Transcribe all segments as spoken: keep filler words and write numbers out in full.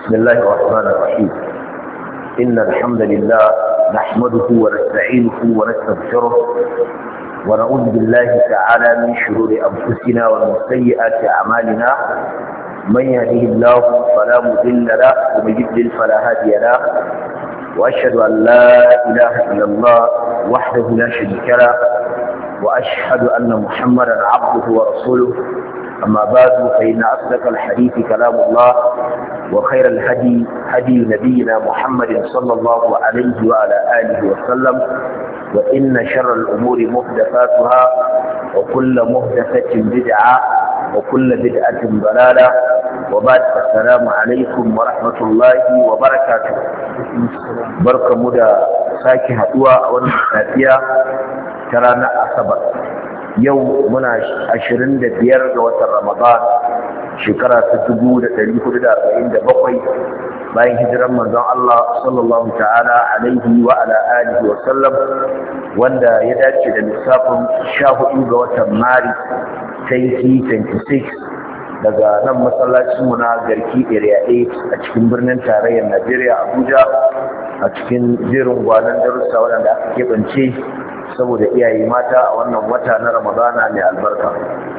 بسم الله الرحمن الرحيم إن الحمد لله نحمده ونستعينه ونستغفره ونعوذ بالله تعالى من شرور أنفسنا ومن سيئات أعمالنا من يهده الله فلا مضل له ومن يضلل فلا هادي له وأشهد أن لا إله إلا الله وحده لا شريك له وأشهد أن محمدا عبده ورسوله أما بعد فإن أصدق الحديث كلام الله وخير الهدي هدي نبينا محمد صلى الله عليه وعلى آله وسلم وإن شر الأمور محدثاتها وكل محدثة بدعة وكل بدعة ضلالة وبعد السلام عليكم ورحمة الله وبركاته بركة مدى ساكي هدوى والمسافية ترانا أصبر yau muna ashirin da biyar ga watan Ramadan shekara ta dubu da ɗari hudu da arba'in da bakwai bayan hijiran manzon Allah sallallahu ta'ala alaihi wa ala alihi wa sallam wanda ya dace da lissafin sha hudu ga watan Maris twenty twenty-six daga nan masallacinmu na Garki Area eight a cikin birnin tarayyar Najeriya Abuja a cikin jerin gwanon darussa waɗanda aka keɓance saboda iyaye mata a wannan wata na Ramadana mai albarka.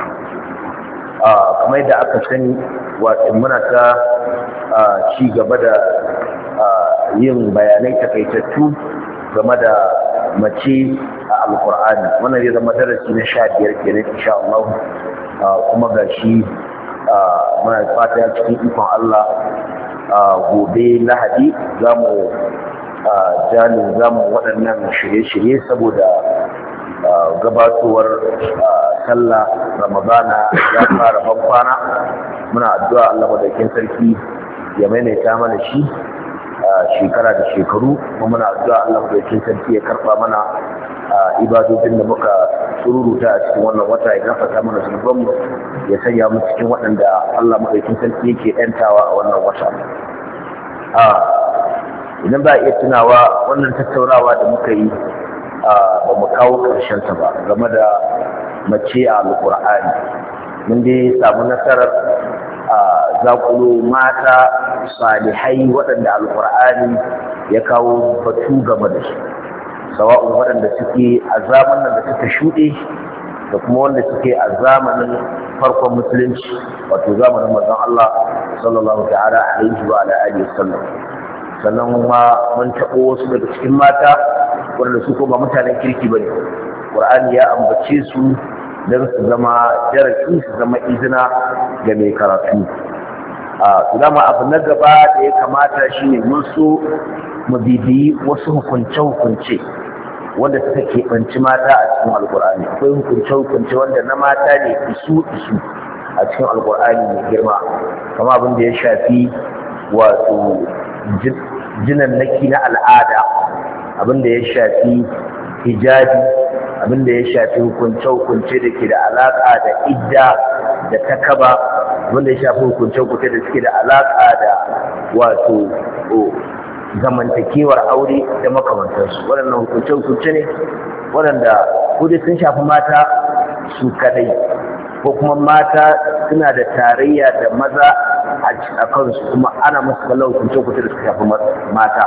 Kamar yadda aka sani wato muna ta ci gaba da yin bayanai takaitattu game da mace a Alƙur'ani. Wannan zai zama darasi na sha biyar kenan insha Allah. Kuma gashi muna fata cikin ikon Allah gobe Lahadi za mu jalin zamu waɗannan shirye-shirye saboda gabatowar sallah Ramadana ya fara bankwana. Muna addu'a Allah madaukakin sarki ya maimaita mana shi shekara da shekaru, kuma muna addu'a Allah madaukakin sarki ya karɓa mana ibadodin da muka sururuta a cikin wannan wata, ya gafarta mana zunubanmu, ya sanya mu cikin waɗanda Allah madaukakin sarki yake ‘yantawa a wannan wata. Idan ba a iya tunawa wannan tattaunawa da muka yi ba mu kawo ta ba game da mace a Alƙur'ani. Mun dai samu nasarar zakulo mata salihai waɗanda Alƙur'ani ya kawo batu game da su, sawa'un waɗanda suke a zamanin da suka shuɗe da kuma wanda suke a zamanin farkon musulunci, wato zamanin manzon Allah sallallahu ta'ala alaihi wa alihi wasallam. Sannan ma mun taɓo wasu daga cikin mata wanda su kuma mutanen kirki ba ne. Ƙur'ani ya ambace su don su zama darasi, su zama izina ga mai karatu. A su dama abu na gaba da ya kamata shi ne mun so mu bibiyi wasu hukunce-hukunce wanda suka keɓanci mata a cikin Alƙur'ani. Akwai hukunce-hukunce wanda na mata ne isu-isu a cikin Alƙur'ani mai girma, kama abin da ya shafi wato jinannaki na al'ada, abinda ya shafi hijabi, abinda ya shafi hukunce-hukunce da ke da alaƙa da idda da takaba, abinda ya shafi hukunce-hukunce da suke da alaƙa da wato zamantakewar aure da makamantarsu. Waɗannan hukunce-hukunce ne waɗanda kudi sun shafi mata su kadai, ko kuma mata suna da tarayya da maza a kansu, kuma ana musu kallon hukunce-hukunce da suka shafi mata.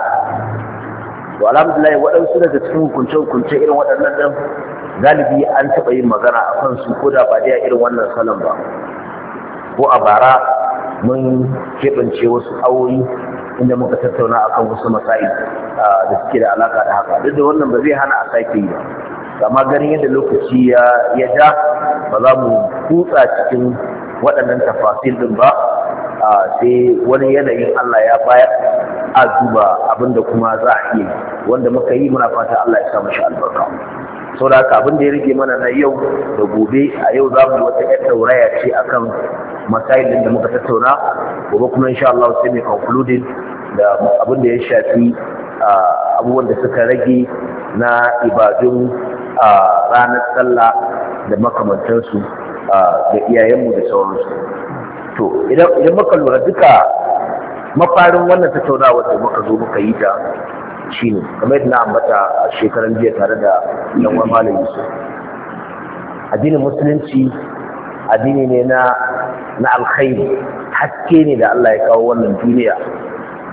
To alhamdulillah waɗansu daga cikin hukunce-hukunce irin waɗannan ɗan galibi an taɓa yin magana a kansu, ko da ba dai irin wannan salon ba. Ko a bara mun keɓance wasu awoyi inda muka tattauna akan wasu masail da suke da alaƙa da haka. Duk da wannan ba zai hana a sake yi ba, amma ganin yadda lokaci ya ja ba za mu kutsa cikin waɗannan tafasil ɗin ba, sai wani yanayin Allah ya bayar a duba abinda kuma za a iya, wanda muka yi muna fata Allah ya sa mashi albarka. Sau da haka abin da ya rage mana na yau da gobe, a yau za mu wata ‘yar tauraya ce akan masailin da muka tattauna. Gobe kuma insha Allah sai mai concluding da abin da ya shafi abubuwan da suka rage na ibadun ranar sallah da makamantansu da iyayenmu da sauransu. To idan muka lura duka mafarin wannan tattaunawa da muka zo muka yi ta shi ne kamar yadda na ambata a shekaran jiya tare da yan uwan malam Yusuf. Addinin musulunci addini ne na na alkhairi, haske ne da Allah ya kawo wannan duniya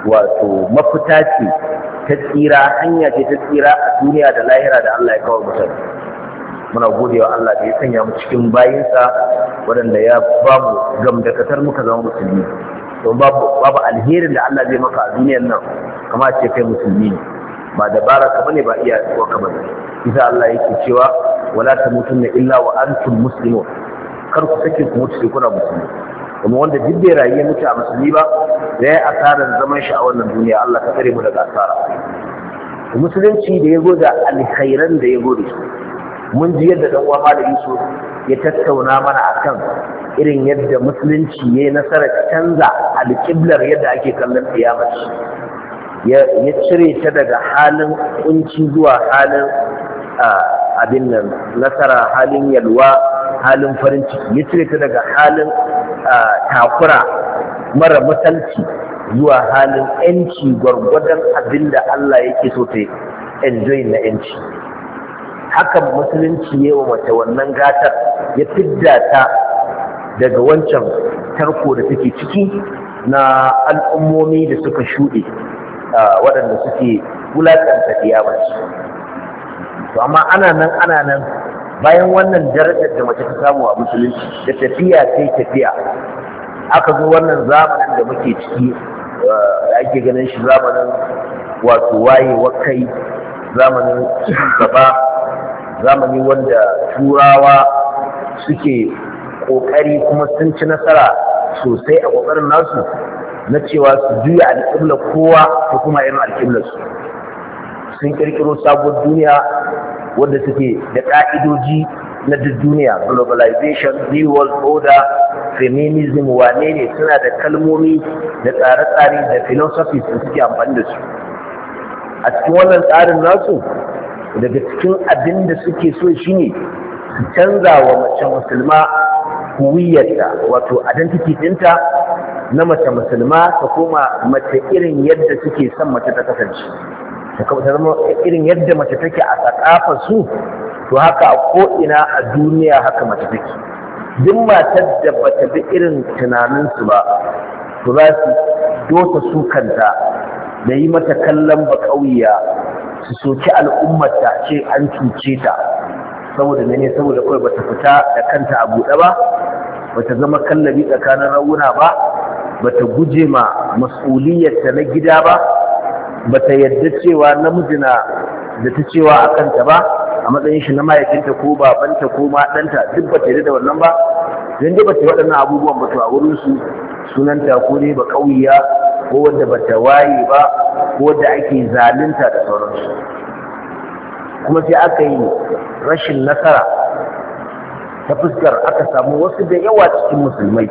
wato mafita ce ta tsira, hanya ce ta tsira a duniya da lahira da Allah ya kawo mutane. Muna gode wa Allah da ya sanya mu cikin bayinsa waɗanda ya ba mu gamdakatar muka zama musulmi. Don babu babu alherin da Allah zai maka a duniyar nan kama ce kai musulmi ne, ba dabara ka bane ba iya ka bane. Isa Allah yake cewa wala tamutunna illa wa antum muslimun, kar ku sake ku mutu sai kuna musulmi. kuma wanda duk bai rayu ya mutu a musulmi ba da ya asarar zaman shi a wannan duniya. Allah ka tsare mu daga asara. Musulunci da ya zo da alkhairan da ya zo da su, mun ji yadda dan uwa Malam Yusuf ya tattauna mana akan irin yadda musulunci ya yi nasarar canza alƙiblar yadda ake kallon kiyamar, ya cire ta daga halin kunci zuwa halin abin nan nasara, halin yalwa, halin farin ciki, ya cire ta daga halin takura mara misalci zuwa halin yanci gwargwadon abin da Allah yake so ta enjoy na yanci. Hakan musulunci ne wa mace wannan gatar, ya fidda ta daga wancan tarko da take ciki na al'ummomi da suka shuɗe waɗanda suke wulaƙanta kiyamaci. To amma ana nan ana nan bayan wannan darajar da mace ta samu a musulunci, da tafiya sai tafiya aka zo wannan zamanin da muke ciki da ake ganin shi zamanin wato wayewa kai, zamanin gaba, zamani wanda turawa suke kokari kuma sun ci nasara sosai a kokarin nasu na cewa su juya alƙiblar kowa ta kuma irin alƙiblarsu. Sun kirkiro sabuwar duniya wadda take da ƙa'idoji na duk duniya, globalization, new world order, feminism, wane ne, suna da kalmomi da tsare-tsare da philosophies da suke amfani da su. A cikin wannan tsarin nasu, daga cikin abin da suke so shine su canza wa mace musulma huwiyarta, wato identity ɗinta na mace musulma ta koma mace irin yadda suke son mace ta kasance, ta zama irin yadda mace take a sakafar su, to haka a ko'ina a duniya haka mace take. Duk matar da bata bi irin tunaninsu ba, to za su dota su kanta da yi mata kallon baƙauya, su soki al'ummata ce an cuce ta, saboda ne saboda kawai bata fita da kanta a buɗe ba, bata zama kallabi tsakanin rauna ba, bata guje ma mas'uliyarta na gida ba, bata yadda cewa namiji na da ta cewa a kanta ba a matsayin shi na mahaifinta ko babanta ko ma ɗanta, duk bata yadda da wannan ba. Idan dai bata waɗannan abubuwan ba, to a wurin su sunanta ko dai ba ƙauya, ko wadda bata waye ba, ko wadda ake zalunta da sauransu. Kuma sai aka yi rashin nasara ta fuskar aka samu wasu da yawa cikin musulmai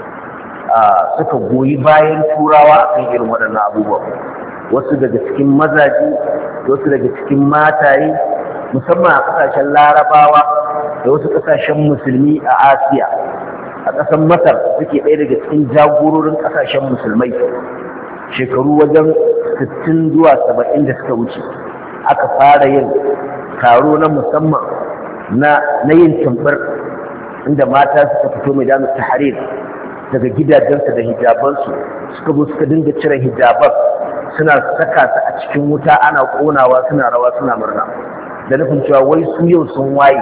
suka goyi bayan turawa akan irin waɗannan abubuwa. Wasu daga cikin mazaji, wasu daga cikin mataye, musamman a ƙasashen larabawa da wasu ƙasashen musulmi a Asiya. A ƙasar Masar suke ɗaya daga cikin jagororin ƙasashen musulmai shekaru wajen sittin zuwa saba'in da suka wuce. Aka fara yin taro na musamman na yin tambar, inda mata suka fito mai damu tahrir daga gidajensu da hijabansu, suka zo suka dinga cire hijaban, suna saka su a cikin wuta ana ƙonawa, suna rawa, suna murna, da nufin cewa wai su yau sun waye,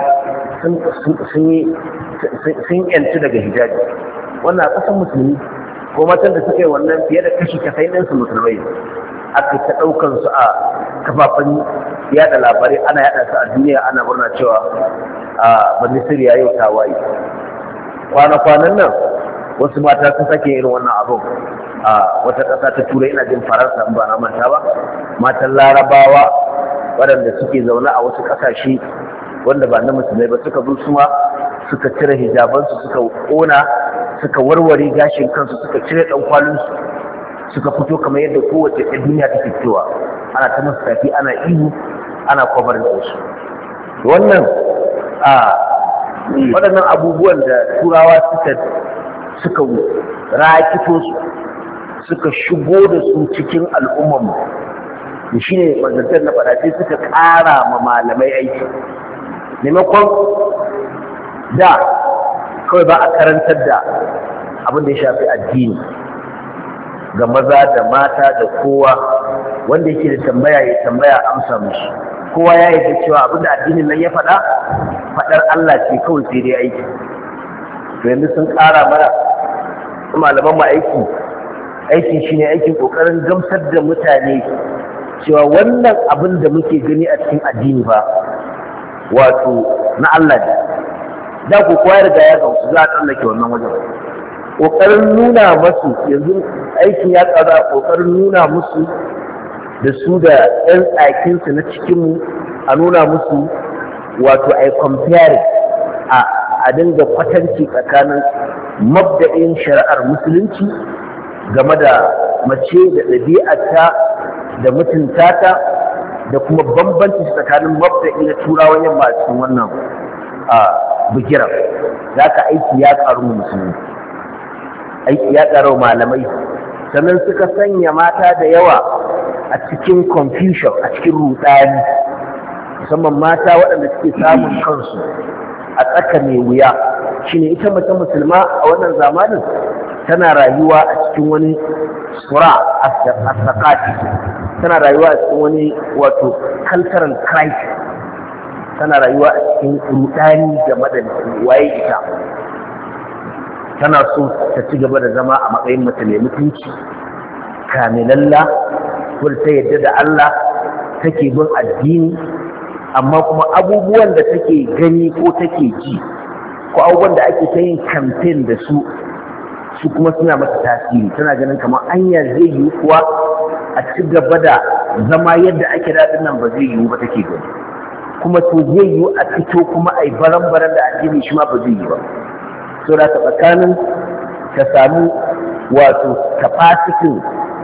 sun yanci daga hijabi. Wannan a ƙasar musulmi, ko matan da suka yi wannan fiye da kashi kasai ɗinsu musulmai, aka ta ɗaukan su a kafafen yada labarai, ana yada su a duniya, ana murna cewa a bani siriya yau ta waye. Kwana-kwanan nan wasu mata sun sake irin wannan abin a wata ƙasa ta turai, ina jin Faransa ba na manta ba, matan larabawa waɗanda suke zaune a wasu ƙasashe wanda ba na musulmai ba, suka zo suma suka cire hijabansu, suka ƙona, suka warware gashin kansu, suka cire ɗan kwalinsu, suka fito kamar yadda kowace ɗan duniya ta fitowa, ana ta masu tafi, ana ihu, ana kwabar da su. Wannan a waɗannan abubuwan da turawa suka suka rakito su, suka shigo da su cikin al'ummarmu, da shi ne manzantar na faɗa, sai suka ƙara ma malamai aiki. Maimakon da kawai ba a karantar da abin da ya shafi addini, ga maza da mata da kowa wanda yake da tambaya ya tambaya amsa mushi. Kowa ya yarda cewa abinda addinin nan ya faɗa faɗar Allah ce kawai sai dai aiki. To yanzu sun ƙara mana malaman ma aiki aikin shine aikin kokarin gamsar da mutane cewa wannan abin da muke gani a cikin addini ba wato na Allah ne. Da ku kowa riga ya gamsu za a tsallake wannan wajen. Kokarin nuna musu yanzu aikin ya tsara kokarin nuna musu da su da ƴan tsakinsu na cikinmu a nuna musu wato a compare a dinga kwatanci tsakanin mabda'in shari'ar musulunci game da mace da ɗabi'arta da mutuntata da kuma bambanci tsakanin mabda'i na turawan yamma a cikin wannan bigiran. Za ka aiki ya ƙaru musulmi, aiki ya ƙaru malamai, sannan suka sanya mata da yawa a cikin confusion, a cikin rudani, musamman mata waɗanda suke samun kansu a tsaka mai wuya. Shine ita mace musulma a wannan zamanin tana rayuwa a cikin wani sura a sakati, tana rayuwa a cikin wani wato cultural crisis, tana rayuwa a cikin rudani game da waye ita. Tana so ta ci gaba da zama a matsayin mace mai mutunci, kamilalla, wadda ta yadda da Allah, take bin addini, amma kuma abubuwan da take gani ko take ji ko abubuwan da ake ta yin campaign da su su kuma suna mata tasiri. Tana ganin kamar anya zai yi kuwa a ci gaba da zama yadda ake daɗin nan ba zai yiwu ba take gani, kuma to zai yiwu a fito kuma a yi baran-baran da addini shi ma ba zai yi ba. So da ta tsakanin ta samu wato capacity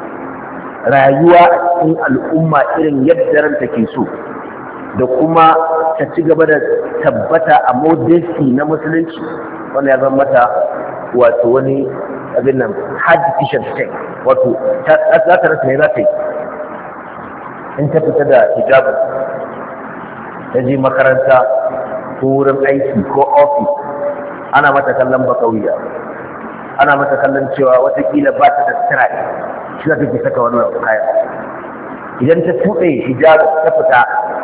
rayuwa a cikin al'umma irin yadda ranta ke so, da kuma ta ci gaba da tabbata a modesty na musulunci, wanda ya zama mata wato wani abin nan hard decision take. Wato za ta rasa ne za ta yi in ta fita da hijabin ta je makaranta ko wurin aiki ko office, ana mata kallon bakawiya, ana mata kallon cewa watakila ba ta da tsira ne shi za ta ke saka wannan kayan. Idan ta tuɓe hijab ta fita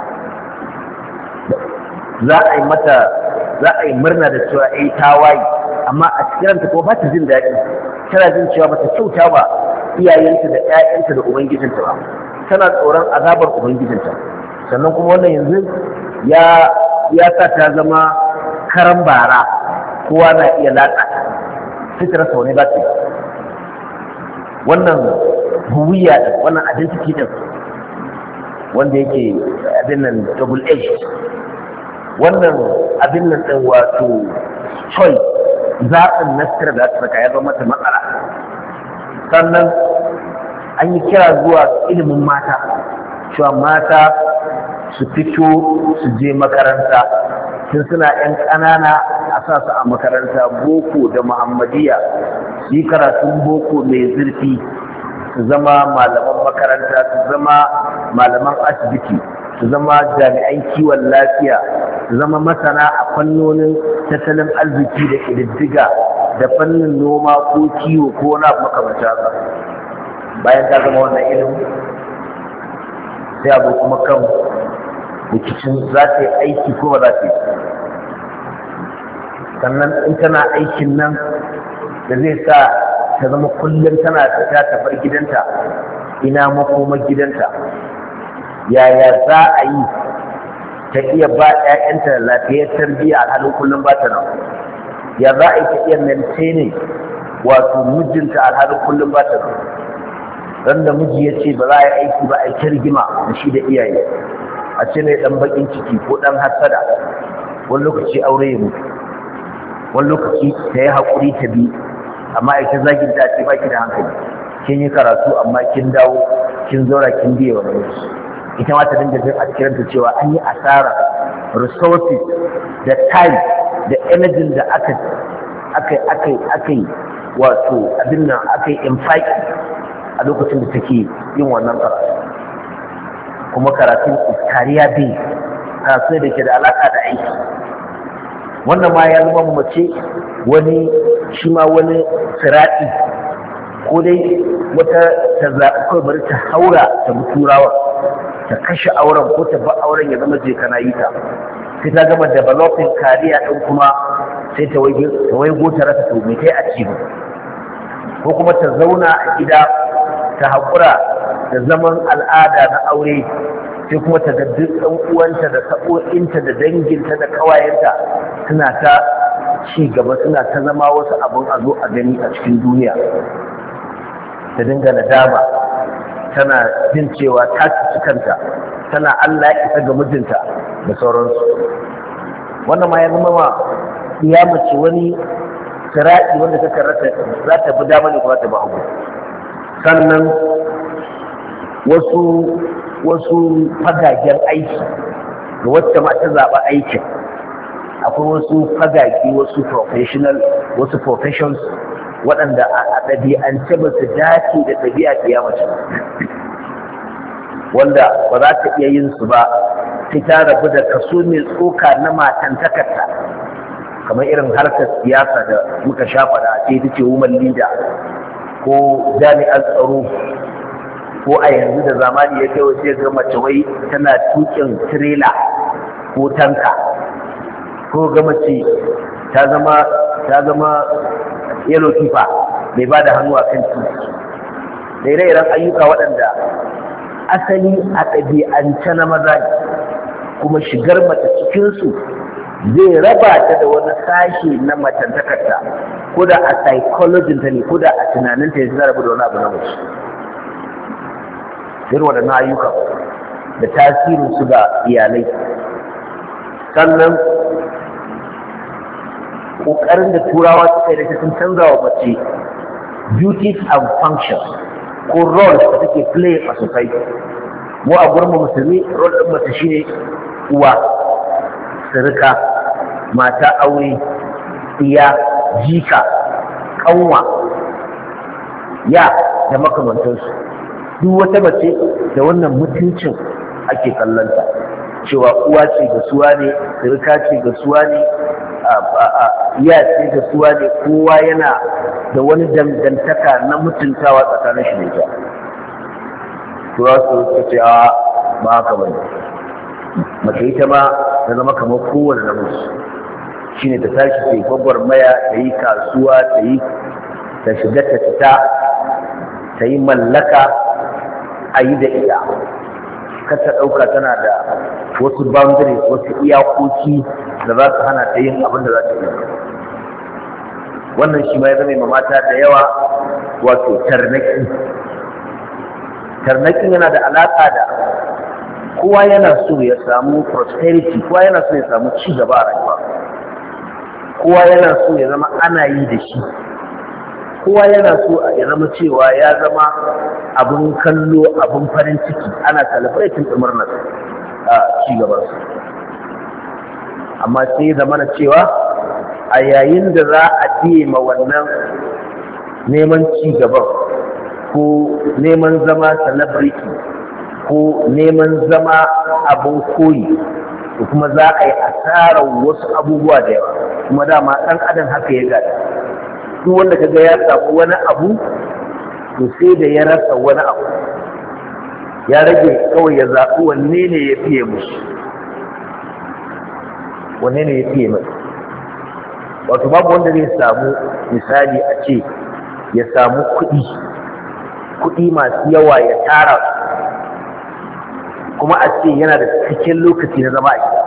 za a yi mata za a yi murna da cewa ai ta waye, amma a cikin ta ko ba ta jin daɗi, tana jin cewa ba ta kyauta ba iyayenta da ƴaƴanta da ubangijinta ba, tana tsoron azabar ubangijinta. Sannan kuma wannan yanzu ya ya sa ta zama karan bara, kowa na iya latsa fitar sa wani ba ta wannan huwiya da wannan identity din wanda yake abin nan double edged, wannan abin nan din wato choice zaɓin nasira da ta saka ya zama mata matsala. Sannan an yi kira zuwa ilimin mata, cewa mata su fito su je makaranta tun suna 'yan ƙanana, a sa su a makaranta boko da muhammadiya, su yi karatun boko mai zurfi, su zama malaman makaranta, su zama malaman asibiti, su zama jami'an kiwon lafiya, su zama masana a fannonin tattalin arziki da ƙididdiga da fannin noma ko kiwo ko na makamata ba. Bayan ta zama wannan ilimi sai abu kuma kan rikicin za ta yi aiki ko ba za ta yi. Sannan in tana aikin nan da zai sa ta zama kullum tana fita ta bar gidanta, ina makomar gidanta, yaya za a yi ta iya ba 'ya'yanta lafiyar tarbiyya a halin kullum ba ta nan, ya za a yi ta iya maintaining wato mijinta a halin kullum ba ta nan. Ran da miji ya ce ba za a yi aiki ba a yi rigima da shi da iyaye, a ce ne dan bakin ciki ko dan hasada, wani lokaci aure ya mutu, wani lokaci ta yi haƙuri ta bi, amma ita zagin ta ce baki da hankali, kin yi karatu amma kin dawo kin zaura kin biye wa namiji. Ita ma ta dinga jin a cikin ta cewa an yi asara resources da time da energy da aka aka aka aka yi wato abin nan aka yi infaki a lokacin da take yin wannan karatu. Kuma karatun kariya bai karatu da ke da alaka da aiki. Wannan ma ya zama mace wani shi ma wani sirati ko dai wata ta zaɓi kawai bari ta haura ta turawa ta kashe auren ko ta ba auren ya zama je kana yi ta sai ta gama developing kariya ɗin kuma sai ta waigo ta rasa to mai kai a cibi ko kuma ta zauna a gida ta haƙura da zaman al'ada na aure sai kuma ta ga duk ɗan uwanta da sa'o'inta da danginta da ƙawayenta suna ta ci gaba suna ta zama wasu abin a zo a gani a cikin duniya ta dinga nadama tana jin cewa ta ci kanta tana Allah ya isa ga mijinta da sauransu. Wannan ma ya zama ma ya mace wani sira'i wanda ta karata za ta bi dama ne kuma ta ba hagu. Sannan wasu wasu fagagen aiki da wacce ma ta zaɓa aikin akwai wasu fagage wasu professional wasu professions waɗanda a ɗabi'ance ba su dace da ɗabi'a ta mace wanda ba za ta iya yin su ba sai ta rabu da kaso mai tsoka na matantakarta kamar irin harkar siyasa da muka sha faɗa a ce ta ce woman leader ko jami'an tsaro ko a yanzu da zamani ya kai wace ga mace wai tana tukin tirela ko tanka ko ga mace ta zama ta zama yellow keeper mai ba da hannu a kan titi da ire-iren ayyuka waɗanda asali a ɗabi'ance na maza ne kuma shigar mace cikinsu zai raba ta da wani sashe na matantakarta ko da a psychology ta ne ko da a tunaninta ya zara da wani abu na mace irin waɗannan ayyuka da tasirin su ga iyalai. Sannan ƙoƙarin da turawa suka yi da sun canza wa mace duties and functions ko roles da take play a society. Mu a gurin musulmi role ɗin mace shine uwa, sirika, mata aure, iya, jika, ƙanwa, ya da makamantansu. Duk wata mace da wannan mutuncin ake kallonta cewa uwa ce ga suwa ne, sirika ce ga suwa ne, iya ce ga suwa ne, kowa yana da wani dangantaka na mutuntawa tsakanin shi da ita. Tuwa su ce a ba haka ba ne, mace ita ma ta zama kamar kowane namiji shi ne ta tashi ta yi gwagwarmaya, ta yi kasuwa, ta yi ta shiga ta fita, ta yi mallaka a yi da ita. Kar ta ɗauka tana da wasu boundaries, wasu iyakoki da za su hana ta yin abin da za ta yi. Wannan shi ma ya zama mata da yawa wato tarnaki. Tarnakin yana da alaƙa da kowa yana so ya samu prosperity, kowa yana so ya samu ci gaba a rayuwa, kowa yana so ya zama ana yi da shi, kowa yana so ya zama cewa ya zama abin kallo, abin farin ciki, ana celebrating murnar a ci gabansu. Amma sai zama na cewa a yayin da za a biye ma wannan neman ci gaban ko neman zama celebrity ko neman zama abin koyi da kuma za a yi asarar wasu abubuwa da yawa, kuma dama ɗan adam haka ya gada. Duk wanda kaga ya samu wani abu to sai da ya rasa wani abu, ya rage kawai ya zaɓi wanne ne ya fiye musu, wanne ne ya fiye mai. Wato babu wanda zai samu misali a ce ya samu kuɗi kuɗi masu yawa ya tara kuma a ce yana da cikakken lokaci na zama a gida.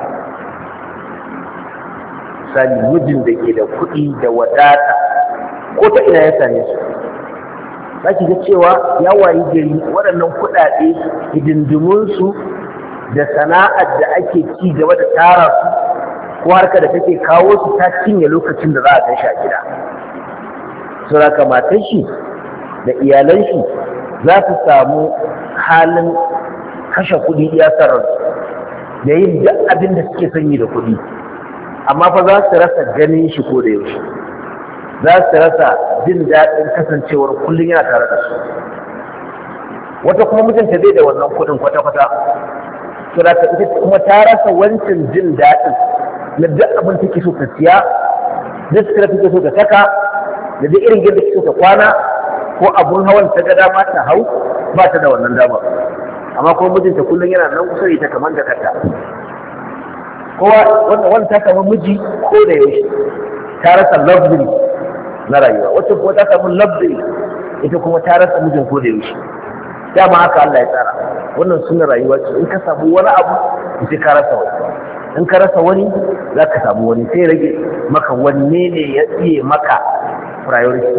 Misali mijin da ke da kuɗi da wadata ko ta ina ya same su, za ki ga cewa ya wayi gari waɗannan kuɗaɗe hidindimunsu da sana'ar da ake ci gaba da tara su ko harka da take kawo su ta cinye lokacin da za a kai shi a gida. Saboda matan shi da iyalan shi za su samu halin kashe kuɗi iya sarar da yin duk abin da suke sanyi da kuɗi, amma fa za su rasa ganin shi ko da yaushe, za su rasa jin daɗin kasancewar kullum yana tare da su. Wata kuma mijinta bai da wannan kuɗin kwata-kwata, saboda ita kuma ta rasa wancan jin daɗin na duk abin take so ta siya, duk suka take so ta saka, da duk irin gidan take so ta kwana, ko abun hawan ta ga dama ta hau ba ta da wannan dama, amma kuma mijinta kullum yana nan kusa da ita kamar da kanta. Kowa wanda ta samu miji ko da yaushe ta rasa luxury na rayuwa, wacce kuma ta samu luxury ita kuma ta rasa mijin ko da yaushe. Dama haka Allah ya tsara, wannan suna rayuwa ce, in ka samu wani abu sai ka rasa wani, in ka rasa wani za ka samu wani, sai rage maka wanne ne ya tsiye maka priority.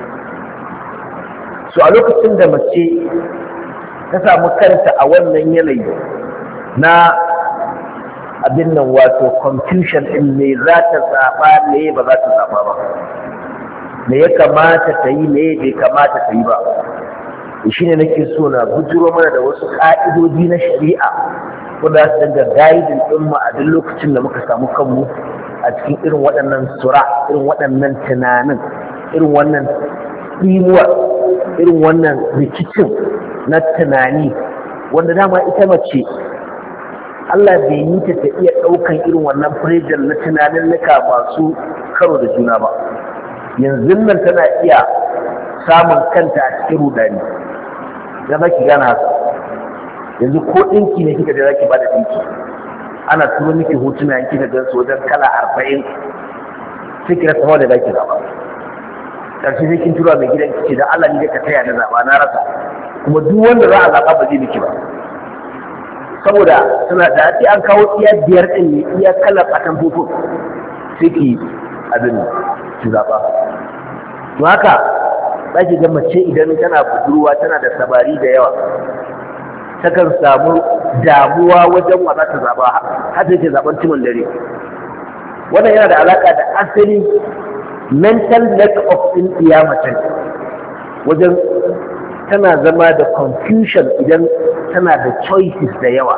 So a lokacin da mace ta samu kanta a wannan yanayi na abin nan wato confusion in me za ta zaɓa me ba za ta zaɓa ba, me ya kamata ta yi me bai kamata ta yi ba, shi ne nake so na bujuro mana da wasu ƙa'idodi na shari'a wanda su dinga gaidin ɗinmu a duk lokacin da muka samu kanmu a cikin irin waɗannan sura, irin waɗannan tunanin, irin wannan tsimuwar, irin wannan rikicin na tunani wanda dama ita mace Allah bai yi ta ta iya ɗaukan irin wannan firijar na tunanin nika masu karo da juna ba. Yanzu nan tana iya samun kanta a cikin rudani da za ki gana haka. Yanzu ko ɗinki ne kika da za ki ba da ɗinki, ana turo miki hotuna yanki da gansu wajen kala arba'in, sai ki rasa wanda za ki zaɓa. Ƙarshe sai kin tura mai gidan ki ce da Allah ne ka taya na zaɓa na rasa, kuma duk wanda za a zaɓa ba zai miki ba. Saboda suna da ake an kawo iya biyar ɗin ne iya kalar atan fofo sai ki abin ki zaɓa. To haka za ki ga mace idan tana budurwa tana da sabari da yawa takan samu damuwa wajen wa za ta zaɓa har take zaɓen timon dare. Wannan yana da alaƙa da asali mental lack of ɗin iya mace wajen tana zama da confusion idan tana da choices da yawa.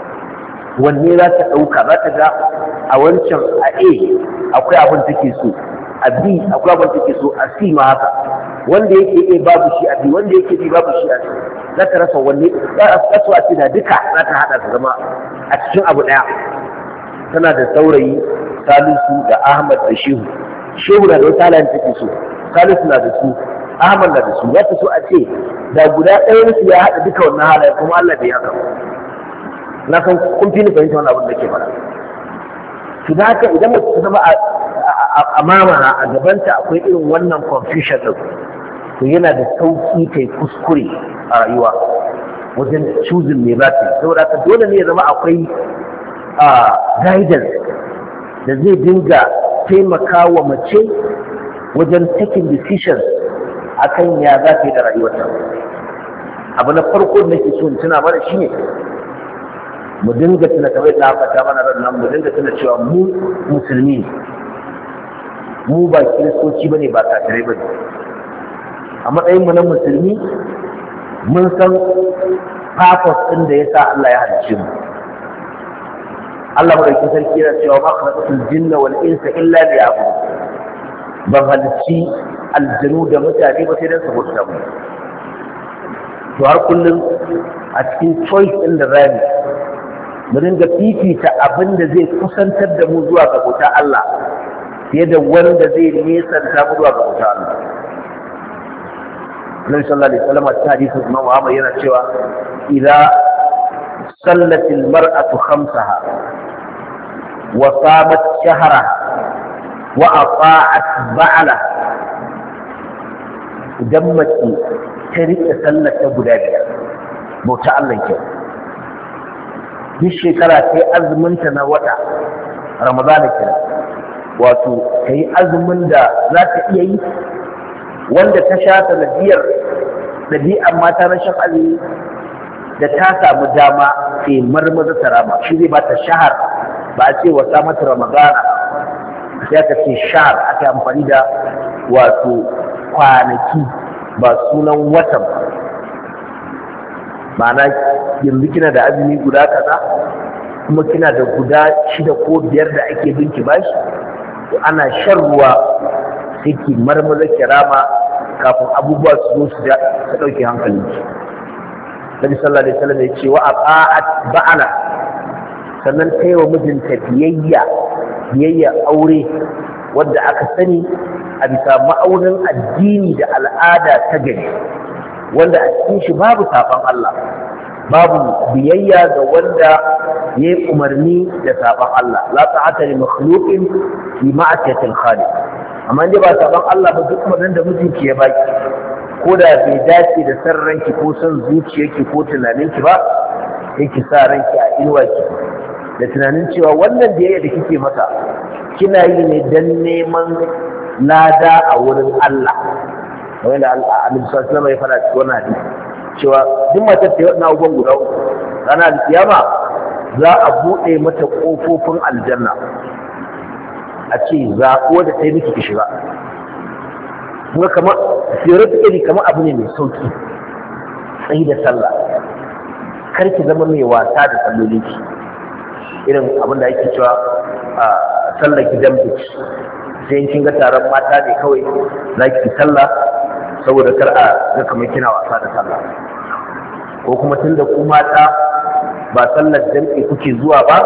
Wanne za ta ɗauka? Za ta ga a wancan a A akwai abin take so, a B akwai abin take so, a C ma haka. Wanda yake A babu shi a B, wanda yake B babu shi a C. Za ta rasa wanne, za a so a ce da duka za ta haɗa ta zama a cikin abu ɗaya. Tana da saurayi Salisu da Ahmad da Shehu. Shehu na da wata halayen take so, Salisu na da su, Ahmad na da su. Za ta so a ce da guda ɗayan su ya haɗa duka wannan halayen, kuma Allah bai haka. Na san kun fi ni fahimta wannan abin da ke fara. To da haka idan mutum ta zama a mamana a gabanta akwai irin wannan confusion ɗin, to yana da sauƙi ta yi kuskure a rayuwa wajen choosing me za ta yi. Saboda haka dole ne ya zama akwai guidance da zai dinga taimaka wa mace wajen taking decisions akan ya za ta yi da rayuwarta. Abu na farko da nake so in tuna mana shine mu dinga tuna kamar da aka ta mana ran nan, mu dinga tuna cewa mu musulmi mu ba kiristoci bane, ba kafirai bane. A matsayin mu na musulmi mun san purpose din da yasa Allah ya halicce mu. Allah madaukakin sarki yana cewa ma khalaqatul jinna wal insa illa liya'budun. Ban halicci aljanu da mutane ba sai dan su bauta mu. To har kullum a cikin choice din da zamu mu dinga fifita abin da zai kusantar da mu zuwa ga bauta Allah fiye da wanda zai nesanta mu zuwa ga bauta Allah. Annabi sallallahu alaihi wasallam a hadisin Imam Ahmad yana cewa idza sallat al-mar'atu khamsaha wa samat shahraha wa ata'at ba'laha, idan mace ta rike sallar ta guda biyar bauta Allah ke duk shekara ta yi azuminta na wata Ramadana ke, wato ta yi azumin da za ta iya yi wanda ta sha sanadiyar ɗabi'ar mata na shan azumi da ta samu dama sai marmaza ta rama. Shi zai ba ta shahar, ba a ce wasa mata Ramadana, sai aka ce shahar, aka amfani da wato kwanaki ba sunan watan. Ma'ana yanzu kina da azumi guda kaza kuma kina da guda shida ko biyar da ake binki bashi, to ana shan ruwa sai ki marmaza ki rama kafin abubuwa su zo su da su dauke hankalinki. Nabi sallallahu alaihi wasallam ya ce wa aqa'at ba'ala, sannan ta yi wa mijinta biyayya biyayya aure wadda aka sani a bisa ma'aunin addini da al'ada ta gari wanda a cikin shi babu saban Allah babu biyayya ga wanda ya yi umarni da saban Allah la ta'ata li makhluqin fi ma'siyatil khaliq amma dai ba saban Allah ba duk umarnin da mijinki ya baki ko da bai dace da san ranki ko san zuciyarki ko tunaninki ba yake sa ranki a inuwarki da tunanin cewa wannan biyayya da kike masa kina yi ne dan neman lada a wurin Allah kamar da Annabi sallallahu alaihi wasallam ya fara cikin wannan hadisi cewa duk matar ta yi wannan abubuwan guda uku ranar kiyama za a buɗe mata ƙofofin aljanna a ce zaɓo da ta yi miki ki shiga kuma kamar theoretically kamar abu ne mai sauki tsayi da sallah kar ki zama mai wasa da sallolinki irin abin da ake cewa a sallar gidan biki sai kin ga taron mata ne kawai za ki sallah saboda kar a ga kamar kina wasa da sallah ko kuma tunda ku mata ba sallar jam'i kuke zuwa ba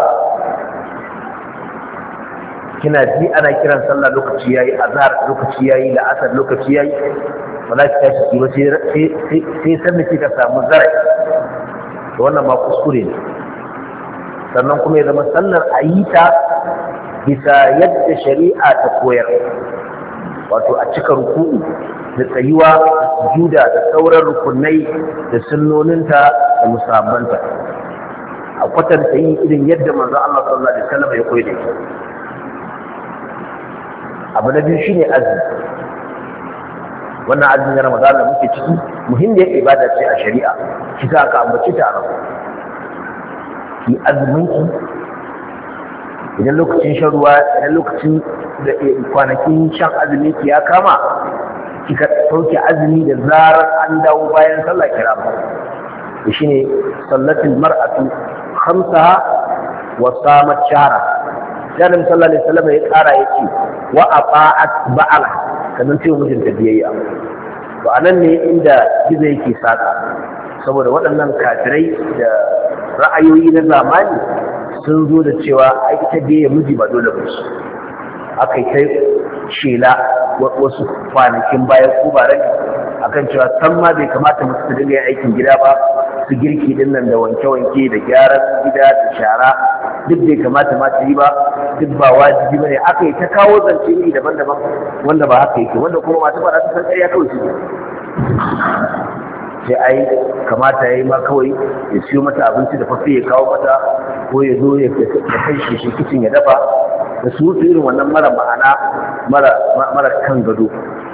kina ji ana kiran sallah lokaci yayi azhar lokaci yayi la'asar lokaci yayi ba za ki tashi ki ba sai sai sannan kika samu zarai to wannan ma kuskure ne sannan kuma ya zama sallar ayita bisa yadda shari'a ta koyar wato a cika ruku'u da tsayuwa da sujuda da sauran rukunai da sunnoninta da musabbanta a kwatanta yin irin yadda manzo Allah sallallahu alaihi wasallam ya koyar da ita abu na biyu shine azumi wannan azumin na Ramadan da muke ciki muhimmiyar ibada ce a shari'a kika aka ambace ta a rabu ki azumin ki idan lokacin shan ruwa idan lokacin da kwanakin shan azumi ki ya kama kika sauke azumi da zarar an dawo bayan sallah kira ba shine sallatul mar'atu khamsaha wa samat shahra Annabi sallallahu alaihi wasallam ya kara yace wa ata'at ba'ala kaman sai mijinta biyayya to anan ne inda gizo yake saka saboda waɗannan kafirai da ra'ayoyi na zamani sun zo da cewa ai ita biyayya miji ba dole ba shi akai kai shela wasu kwanakin bayan ko ba rai akan cewa san ma bai kamata musu su dinga yin aikin gida ba su girki din nan da wanke-wanke da gyaran gida da shara duk bai kamata ma su yi ba duk ba wajibi bane aka yi ta kawo zance iri daban-daban wanda ba haka yake wanda kuma masu faɗa su san ƙarya kawai su ne sai ai kamata ya yi ma kawai ya siyo mata abinci da fafi ya kawo mata ko ya zo ya kai shi shi kicin ya dafa da su wuce irin wannan mara ma'ana mara kan gado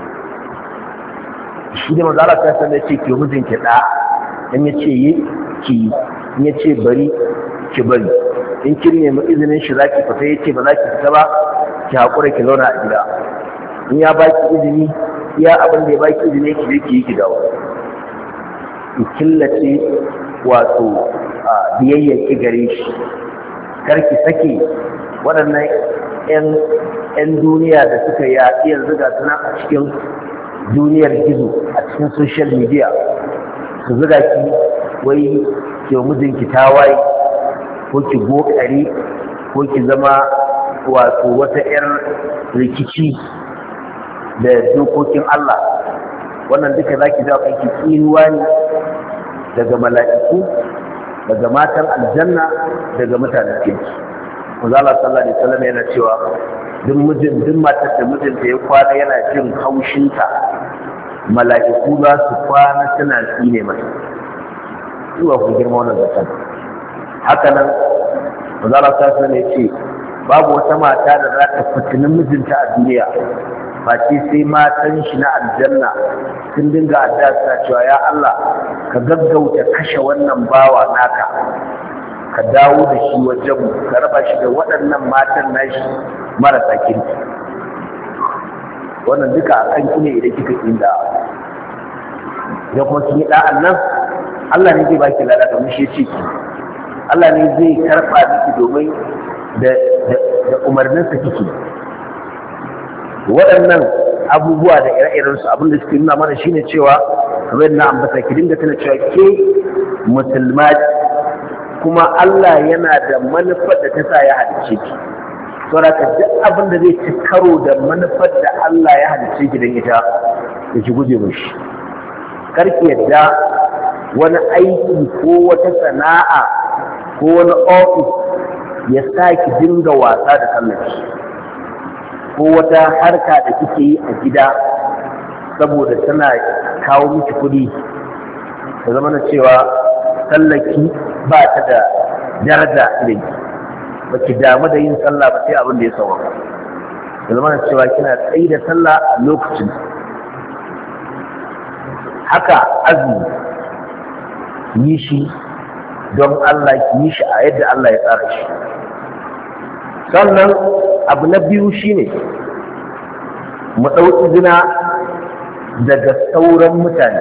shi ne maza Allah ta san da ce ki mijin ki da in ya ce yi ki in ya ce bari ki bari in kin nemi izinin shi zaki fita ya ce ba za ki fita ba ki haƙura ki zauna a gida in ya baki izini iya abin da ya baki izini ki je ki yi ki dawo ki killace wato biyayyar ki gare shi kar ki sake waɗannan 'yan duniya da suka yaƙi yanzu ga suna a cikin duniyar gizo a cikin social media su zuga ki wai ke mijinki tawaye ko ki gokari ko ki zama wato wata 'yar rikici da dokokin Allah wannan duka za ki zaɓa kanki tsinuwa ne daga mala'iku daga matan aljanna daga mutanen kirki Manzala sallallahu alaihi wasallam yana cewa duk mijin duk matar da mijinta ya kwana yana jin haushinta mala'iku za su kwana suna tsine mata zuwa ku girma wannan zaton haka nan Manzala sallallahu alaihi wasallam ya ce babu wata mata da za ta fitinin mijinta a duniya face sai matan shi na aljanna sun dinga addu'a suna cewa ya Allah ka gaggauta kashe wannan bawa naka ka dawo da shi wajen ka raba shi da waɗannan matan nashi marasa kirki wannan duka a kan ki ne idan kika inda idan kuma kin yi da'an nan Allah ne zai baki lada kamar shi ce ki Allah ne zai karɓa miki domin da da umarninsa kike waɗannan abubuwa da ire-irensu abin da suke nuna mana shine cewa kamar na ambata ki dinga tana cewa ke musulma kuma Allah yana da manufar da ta sa ya halicce ki saboda duk abin da zai ci karo da manufar da Allah ya halicce ki dan ita da ki guje mishi. Karki yadda wani aiki ko wata sana'a ko wani ofis ya sa ki dinga wasa da sallarki, ko wata harka da kike yi a gida saboda tana kawo miki kuɗi ta zama na cewa sallarki ba ta da daraja idan ba ki damu da yin sallah ba sai abin da ya sauka, ta zama na cewa kina tsayi da sallah a lokacin. Haka azumi yi shi don Allah, ki yi shi a yadda Allah ya tsara shi. Sannan abu na biyu shine mu ɗauki zina daga sauran mutane,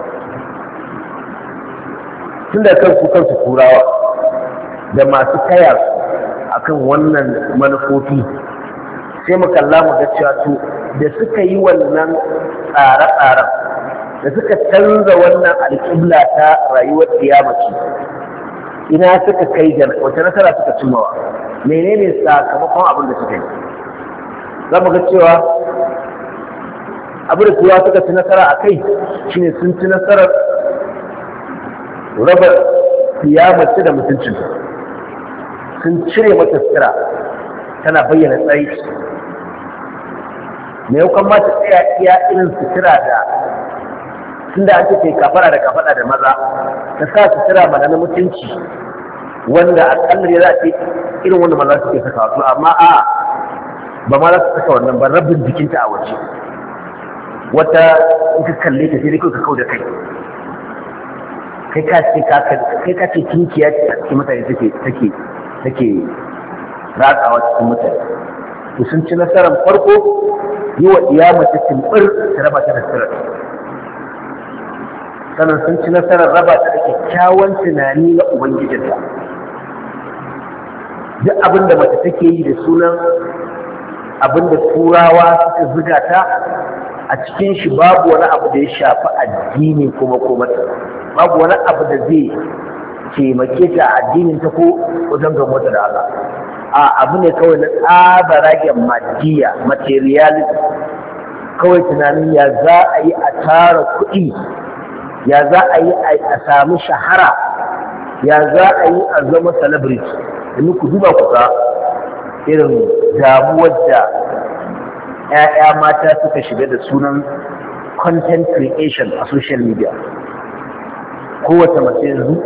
tun da kansu kansu turawa da masu taya akan wannan manufofi, sai mu kalla mu ga cewa to da suka yi wannan tsare-tsaren, da suka canza wannan alƙibla ta rayuwar kiyamaci, ina suka kai ga wata nasara suka cimmawa, menene sakamakon abin da suka yi? Za mu ga cewa abin da turawa suka ci nasara a kai shine sun ci nasarar raba kiyamaci da mutuncinta, sun cire mata sutura tana bayyana tsayi, me yau kan mata tsaya iya irin sutura da tunda an ce kafara da kafada da maza, ta sa sutura mana na mutunci wanda akalla ne za a ce irin wanda maza suke saka wasu, amma a ba ma za su saka wannan ba, rabin jikinta a waje, wata in ka kalle ta sai dai ka kau da kai kai ka ce kai ka ce kinkiya ce a cikin mutane take take take ratsawa cikin mutane. To sun ci nasarar farko yi wa iyama ta timbir ta raba ta da sirri, sannan sun ci nasarar raba ta da kyakkyawan tunani na ubangijinta. Duk abin da mace take yi da sunan abin da turawa suka zuga ta a cikin shi, babu wani abu da ya shafi addini kuma komata, babu wani abu da zai taimake ta a addinin ta ko wajen gamota da Allah. A abu ne kawai na tsabaragen maddiya, materialism, kawai tunanin ya za a yi a tara kuɗi, ya za a yi a samu shahara, ya za a yi a zama celebrity. Domin ku duba ku ga irin damuwar da ‘ya'ya mata suka shiga da sunan content creation a social media. Kowace mace yanzu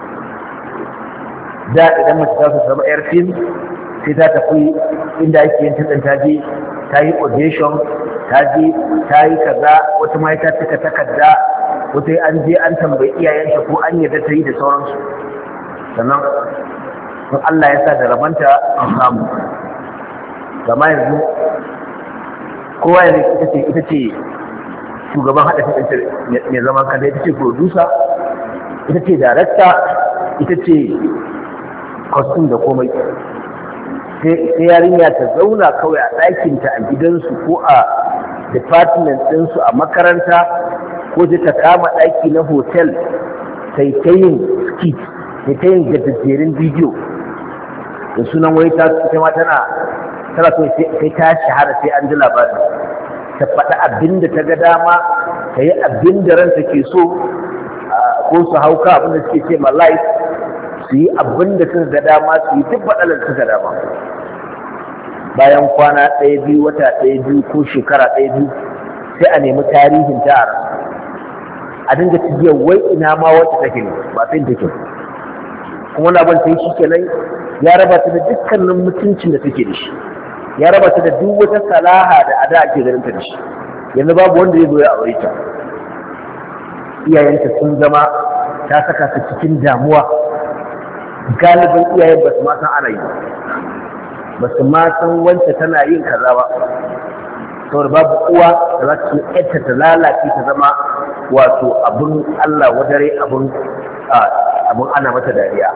da idan mace ta su zama ‘yar fim sai ta tafi inda ake yin tuɗin ta je ta yi audition, ta je ta yi kaza, wata ma ta cika takarda, wata an je an tambayi iyayenta ko an yarda ta yi da sauransu. Sannan in Allah ya sa da rabanta an samu. Gama yanzu kowa yanzu ita ce ita ce shugaban haɗa fiɗin mai zaman kanta, ita ce producer, ita ce director, ita ce costume da komai. Sai yarinya ta zauna kawai a ɗakinta a gidansu ko a department ɗinsu a makaranta, ko ta kama ɗaki na hotel sai ta yin skit, sai ta yin gajejjerin bidiyo da sunan wai ta ma tana tana so sai ta shahara, sai an ji labarin ta faɗi abin da ta ga dama, ta yi abin da ranta ke so, ko su hauka abin da suke ce ma life, su yi abin da suka ga dama, su yi duk faɗalar da suka dama. Bayan kwana ɗaya biyu, wata ɗaya biyu ko shekara ɗaya biyu, sai a nemi tarihin ta a rasa, a dinga cibiyar wai ina ma wacce take ne ba sai take. Kuma wani abin ta yi shi kenan ya raba ta da dukkanin mutuncin da take da shi, ya raba ta da duk wata salaha da ada ake ganin ta da shi. Yanzu babu wanda zai zo ya aure ta, iyayenta sun zama ta saka su cikin damuwa. Galibin iyayen ba su ma san ana yi, ba su ma san wance tana yin kaza ba, saboda babu uwa da za ta ce ta lalace ta zama wato abin Allah wadare, abin abin ana mata dariya.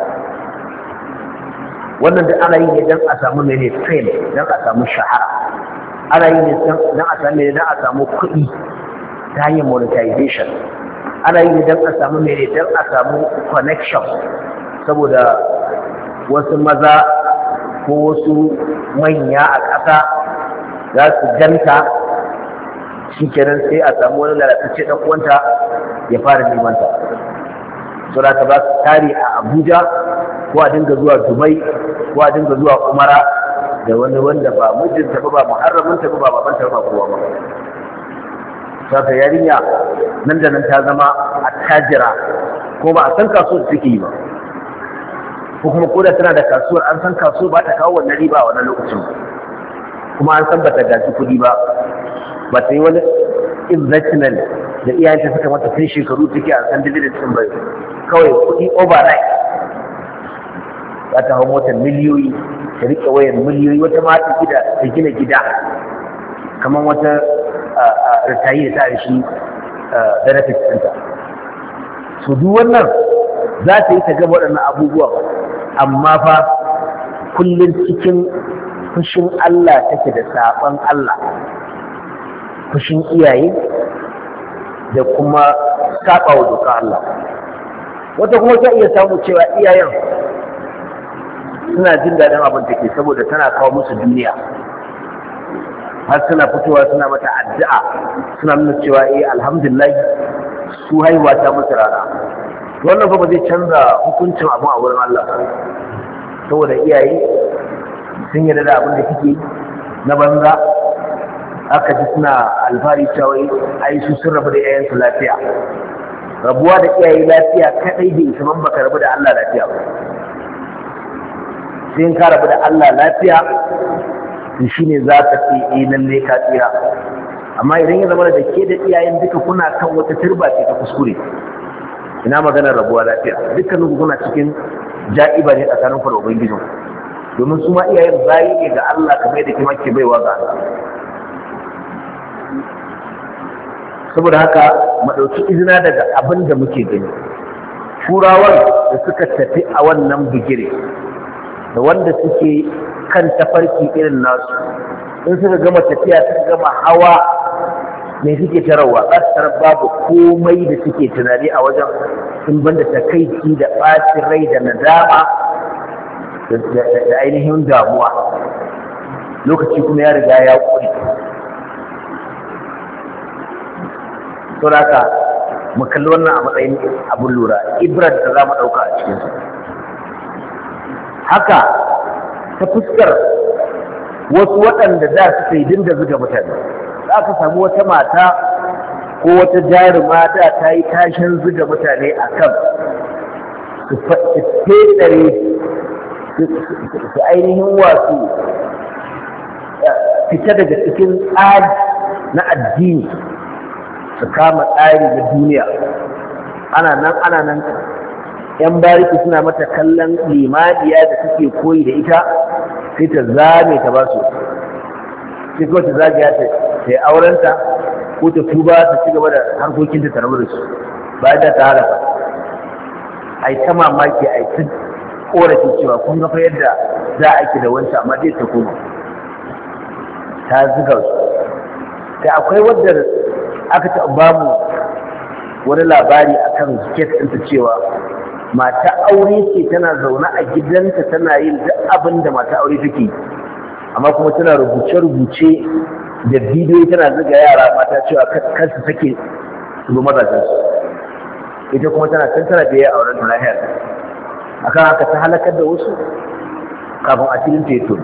Wannan da ana yi ne don a samu mene fame, don a samu shahara, ana yi ne don a samu mene don a samu kuɗi ta hanyar monetization, ana yi ne don a samu mene don a samu connection, saboda wasu maza ko wasu manya a ƙasa za su ganta shi kenan sai a samu wani lalatacce ɗan uwanta ya fara neman ta. So da ba su tare a Abuja ko a dinga zuwa Dubai ko a dinga zuwa Umara da wani wanda ba mijinta ba ba muharraminta ba ba babanta ba kowa ba. Saka yarinya nan da nan ta zama attajira ko ba a san kasuwar da take yi ba, ko kuma koda tana da kasuwar an san kasuwar ba ta kawo wannan riba a wannan lokacin, kuma an san ba ta gaji kuɗi ba, ba ta yi wani investment da iyayenta suka mata tun shekaru take a san dividend din bai, kawai kuɗi overnight. Za ta hau motar miliyoyi, ta riƙe wayar miliyoyi, wata ma ta gida ta gina gida kamar wata ritayi da ta shi benefit center. So duk wannan za ta yi ta gaba waɗannan abubuwan, amma fa kullum cikin fushin Allah take da saɓon Allah, fushin iyaye da kuma saɓa wa doka Allah. Wata kuma ta iya samu cewa iyayen suna jin daɗin abin da ke saboda tana kawo musu duniya, har suna fitowa suna mata addu'a suna nuna cewa eh alhamdulillah su haihuwa ta musu rana. Wannan fa ba zai canza hukuncin abin a wurin Allah saboda iyaye sun yarda da abin da kike na banza, aka ji suna alfahari cewa ai su sun rabu da iyayensu lafiya. Rabuwa da iyaye lafiya kadai bai isa man baka rabu da Allah lafiya ba. Sai in ka rabu da Allah lafiya to shine za ka ce eh lalle ka tsira. Amma idan ya zama da ke da iyayen duka kuna kan wata turba ce ta kuskure, ina maganar rabuwa lafiya. Dukkanin kuna cikin ja'iba ne tsakanin ku da ubangijin, domin su ma iyayen bayi ne ga Allah kamar da kima ke baiwa ga Allah. Saboda haka mu ɗauki izina daga abin da muke gani. Turawan da suka tafi a wannan bigire da wanda suke kan tafarki irin nasu, in suka gama tafiya suka gama hawa mai suke tarawa, za su tarar babu komai da suke tunani a wajen in banda takaici da ɓacin rai da nadama da ainihin damuwa. Lokaci kuma ya riga ya ƙuri. Sau da haka mu kalli wannan a matsayin abin lura, ibrar da za mu ɗauka a cikinsu. Haka ta fuskar wasu waɗanda za su sai dinga zuga mutane, za ka samu wata mata ko wata jaruma da ta yi tashin zuga mutane a kan su fetsare su ainihin wasu fita daga cikin tsari na addini su kama tsari na duniya. Ana nan ana nan ‘yan bariki suna mata kallon limaniya da suke koyi da ita, sai ta zame ta ba su, sai kawai ta zagaya ta yi aurenta ko ta tuba ta ci gaba da harkokinta ta rabu da su bayan da ta halaka. A yi ta mamaki, a yi ta ƙorafin cewa kun gafa yadda za a ake da wancan, amma dai ta koma ta zuga su. Sai akwai wadda aka taɓa bamu wani labari akan kes ɗinta cewa mata aure ce tana zaune a gidanta tana yin duk abin da mata aure take yi, amma kuma tana rubuce-rubuce da bidiyo tana zuga yara mata cewa kar su sake su bi mazajensu. Ita kuma tana can tana biya auren ta lahiyar. Akan haka ta halakar da wasu kafin asirin ta ya tono.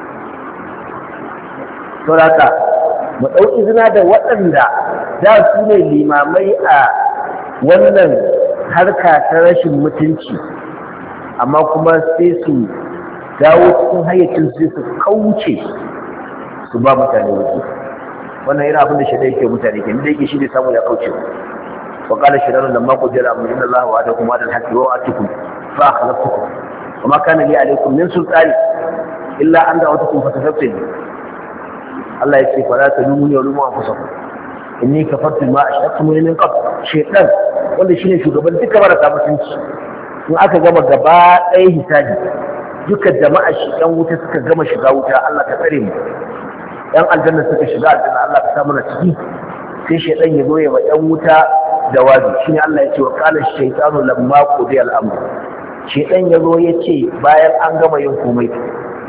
Sau da haka mu ɗauki zina da waɗanda za su ne limamai a wannan harka ta rashin mutunci, amma kuma sai su dawo cikin hayyacin sai su kauce su ba mutane wuce. Wannan yana abin da shi da yake mutane ke da yake shi ne samu ya kauce. wa qala shirarun lamma qudira amru inna allaha wa'adakum wa'dal haqqi wa wa'adtukum fa akhlaftukum wa ma kana li alaykum min sultani illa an da'awtukum fatasabtum. Allah ya ce fara ta lumuni wa lumu anfusakum inni kafartu ma ashraktum min qabl. Shaytan wanda shine shugaban duka marasa mutunci, in aka gama gaba ɗaya hisabi duka jama'a shi ɗan wuta suka gama shiga wuta, Allah ka tsare mu. Ɗan aljanna suka shiga aljanna, Allah ka sa mana ciki. Sai shaytan ya zo ya ma ɗan wuta jawabi, shine Allah ya ce wa qala ash-shaytanu lamma qudiya al-amr. Shaytan ya zo ya ce bayan an gama yin komai,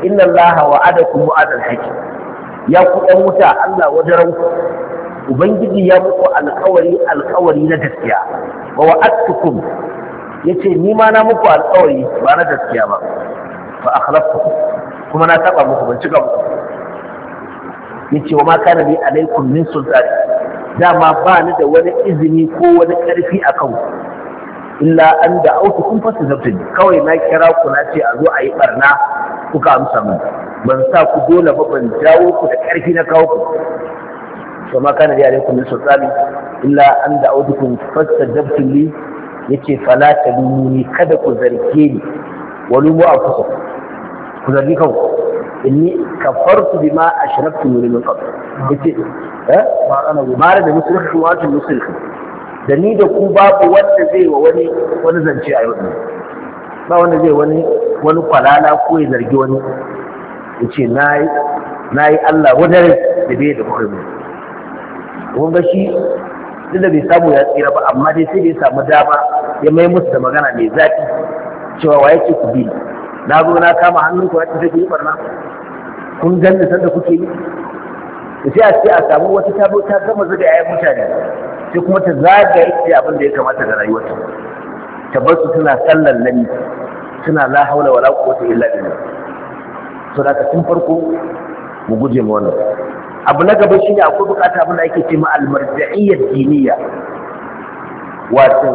inna allaha wa'adakum wa'adal haqq ya ku ɗan wuta Allah wajaran ku ubangiji ya muku alƙawari alƙawari na gaskiya wa wa'adtukum yace ni ma na muku alƙawari ba na gaskiya ba fa akhlaftukum kuma na taba muku ban cika muku yace wa ma kana li alaikum min sultan dama ba ni da wani izini ko wani ƙarfi akan ku illa an da autukum fastabtuni kawai na kira ku na ce a zo a yi barna kuka amsa min ban sa ku dole ba ban jawo ku da ƙarfi na kawo ku to ma kana da alaikum min sultani illa an da autukum fastabtuni yace fala talumuni kada ku zarge ni walu mu anfusakum ku zargi kanku inni kafartu bima ashraktum min qabl yace eh ma ana ma da musulmi wa antum muslimun da ni da ku babu wanda zai wa wani wani zance a yau ba wanda zai wani wani kwalala ko ya zargi wani ya ce na yi Allah wadare da bai da kuka mu kun ga shi duk da bai samu ya tsira ba amma dai sai da ya samu dama ya mai musu da magana mai zafi cewa wa yake ku bi na zo na kama hannun ku yake sai ku yi barna kun ganni sanda kuke yi sai a ce a samu wata tabo ta gama zuga yayin mutane sai kuma ta zagaye ce abin da ya kamata da rayuwarta ta bar su suna sallan lami suna la haula wala quwwata illa billah so da tun farko mu guje mu wannan abu na gaba shine akwai bukata abin da ake ce ma al-marja'iyyah diniyya wato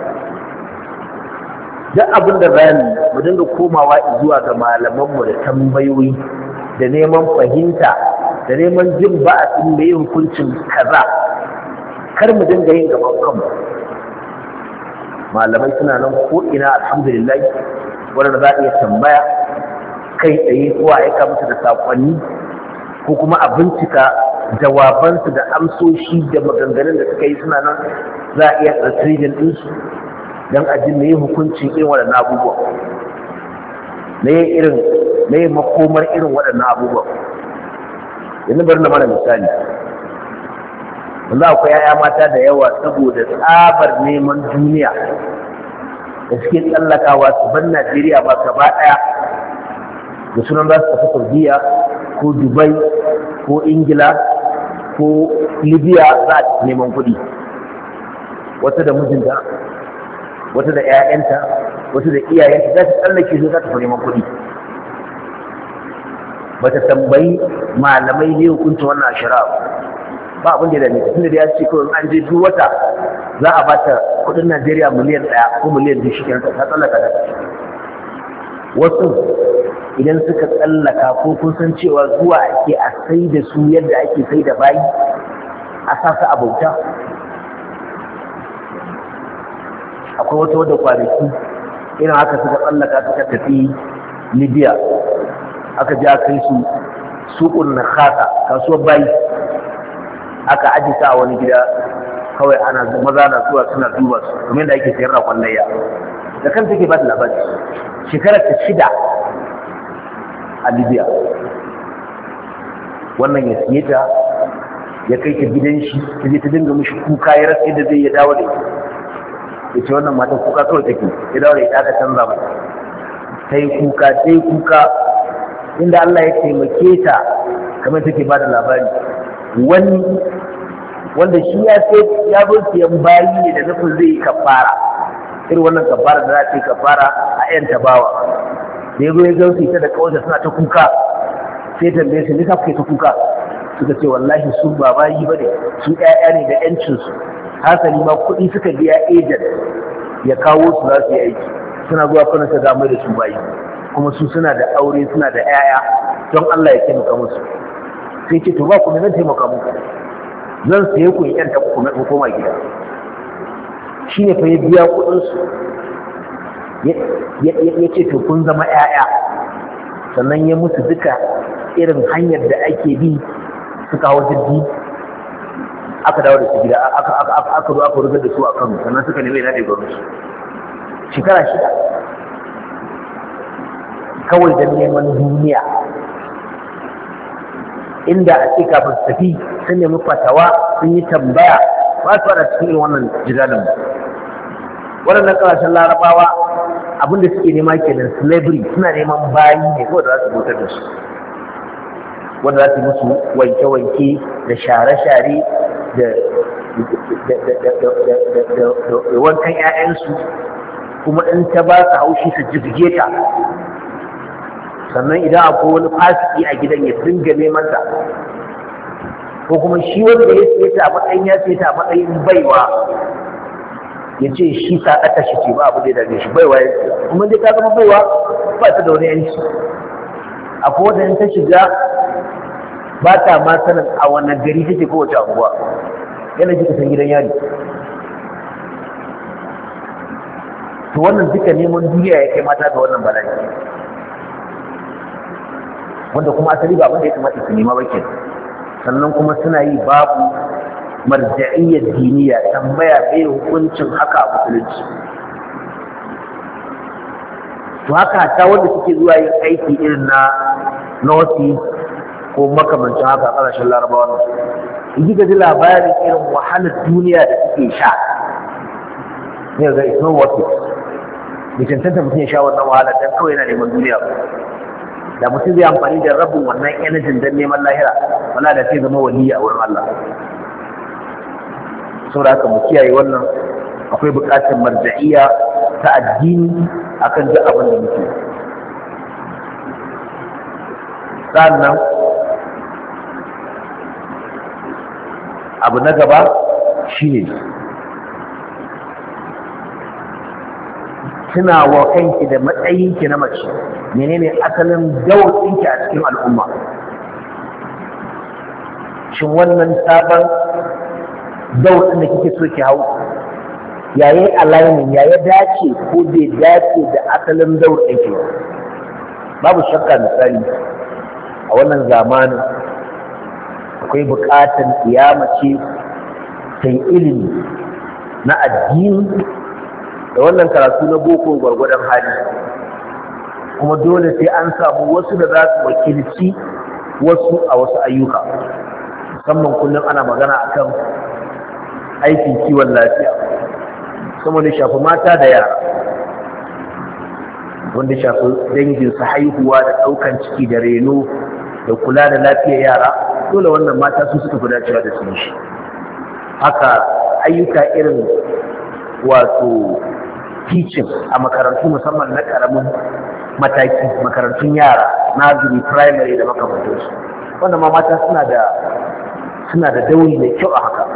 duk abin da bayani mu dinga komawa zuwa ga malaman mu da tambayoyi da neman fahimta da neman jin ba'asin da yin hukuncin kaza kar mu dinga yin gaban kanmu malamai suna nan ko ina alhamdulillah wanda za a iya tambaya kai tsaye ko a aika musu da sakonni ko kuma a bincika jawabansu da amsoshi da maganganun da suka yi suna nan za a iya retrieving ɗinsu don a ji mai hukuncin irin waɗannan abubuwa na yin irin na yin makomar irin waɗannan abubuwa yanzu bari na mana misali wanda akwai yaya mata da yawa saboda tsabar neman duniya da suke tsallakawa su bar Najeriya ba gaba ɗaya da sunan za su tafi Saudiya ko Dubai ko Ingila ko Libya za a neman kuɗi wata da mijinta wata da 'ya'yanta wata da iyayenta za su tsallake su za ta fi neman kuɗi ba ta tambayi malamai ne hukunta wannan shari'a ba abin da ya dame tunda da ya ce kawai an je duk wata za a bata kudin Najeriya miliyan ɗaya ko miliyan biyu shi kenan ta tsallaka da wasu idan suka tsallaka ko kun san cewa zuwa ake a sai da su yadda ake sai da bayi a sa su a bauta akwai wata wadda kwanaki irin haka suka tsallaka suka tafi Libya aka ja kai su suƙun na khasa kasuwar bayi aka aji ta a wani gida kawai ana maza na zuwa suna duba su kamar da ake sayar da kwallayya da kan take ba ta labari shekarar ta shida a Libya wannan ya siye ta ya kai ta gidan shi ta je ta dinga mishi kuka ya rasa yadda zai ya dawo da ita ya ce wannan matan kuka kawai take ya dawo da ita aka canza mai ta yi kuka ta yi kuka inda Allah ya taimake ta kamar take ba da labari wani wanda shi ya ce ya zo siyan bayi ne da nufin zai yi kafara irin wannan kafara da za ta yi kafara a yan tabawa da ya zo ya gan su ita da kawai suna ta kuka sai tambaye su nisa kuke ta kuka suka ce wallahi su ba bayi ba ne su ƴaƴa ne da ƴancinsu hasali ma kuɗi suka biya ejen ya kawo su za su yi aiki suna zuwa kana ta gamai da su bayi kuma su suna da aure suna da ƴaƴa don Allah ya taimaka musu sai ce to ba ku ne zan taimaka muku zan saye ku in ƴanta ku na koma gida shi ne fa ya biya kuɗinsu ya ce to kun zama ƴaƴa sannan ya musu duka irin hanyar da ake bi suka hau jirgi aka dawo da su gida aka zo aka rugar da su a Kano sannan suka nemi ina da gwamnati shekara shida kawai don neman duniya inda a ce kafin su tafi sun nemi fatawa sun yi tambaya ba su fara cikin wannan jigalin waɗannan ƙasashen larabawa abinda suke nema kenan slavery, suna neman bayi ne kawai da za su bautar da su, wanda za su musu wanke-wanke da share-share da wankan 'ya'yansu, kuma in ta ba su haushi su jirge ta, sannan idan akwai wani fasiki a gidan ya dinga neman ta, ko kuma shi wanda ya siye ta a matsayin ya siye ta a matsayin baiwa ya ce shi saƙata shi ce ba abu da ya dame shi, baiwa ya siya, kuma dai ta zama baiwa ba ta da wani yanci. Akwai wanda ta shiga ba ta ma sanin a wannan gari take kowace anguwa, yana ji san gidan yari. To wannan duka neman duniya ya kai mata ga wannan bala'i, wanda kuma asali ba abin da ya kamata su nema ba ke. Sannan kuma suna yi babu marja'iyyar diniya, tambaya bai hukuncin haka a musulunci. To haka ta wanda suke zuwa yin aiki irin na noti ko makamancin haka a ƙasashen larabawa, in ji labarin irin wahalar duniya da suke sha, ne ga it's not worth it. Bai cancanta mutum ya sha wannan wahalar don kawai yana neman duniya ba. Da mutum zai amfani da rabin wannan energy don neman lahira, wala da sai zama waliyi a wurin Allah. Saboda haka mu kiyaye wannan, akwai buƙatar marja'iyya ta addini akan duk abin da muke. Sannan abu na gaba shine tuna wa kanki da matsayinki na mace, menene asalin dautsinki a cikin al'umma. Shin wannan sabon dautsin da kike so ki hau yayi alignment, yayi dace ko bai dace da asalin dautsinki? Babu shakka misali a wannan zamanin akwai buƙatar kiyamace ta yi ilimi na addini da wannan karatu na boko gwargwadon hali, kuma dole sai an samu wasu da za su wakilci wasu a wasu ayyuka. Musamman kullum ana magana akan aikin kiwon lafiya, saboda shafi mata da yara, wanda shafi dangin su haihuwa da ɗaukan ciki da reno da kula da lafiyar yara, dole wannan mata su suka fi dacewa da su shi. Haka ayyuka irin wato teaching a makarantu musamman na karamin mataki, makarantun yara, nursery, primary da makamantansu, wanda ma mata suna da suna da dauri mai kyau a haka.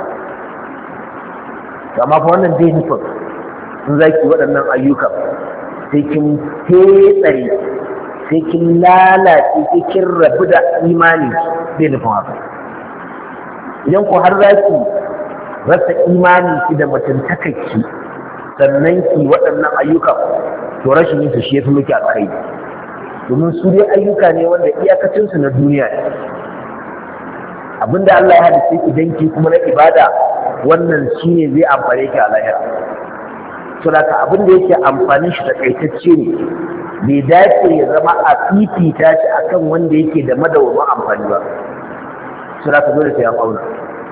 Amma fa wannan dai nufin in za ki waɗannan ayyukan sai kin fetsare, sai kin lalace, sai kin rabu da imani, bai nufin haka. Idan ko har za ki rasa imani ki da mutuntakarki sannan ki waɗannan ayyukan, to rashin yin su shi ya fi miki alkhairi, domin su dai ayyuka ne wanda iyakacinsu na duniya ne. Abinda Allah ya halitta ki dan ki kuma na ibada, wannan shine zai amfane ki a lahira. To da ka abin da yake amfanin shi takaitacce ne, bai dace ya zama a fifita shi akan wanda yake da madawwamin amfani ba. To da ka dole sai an auna.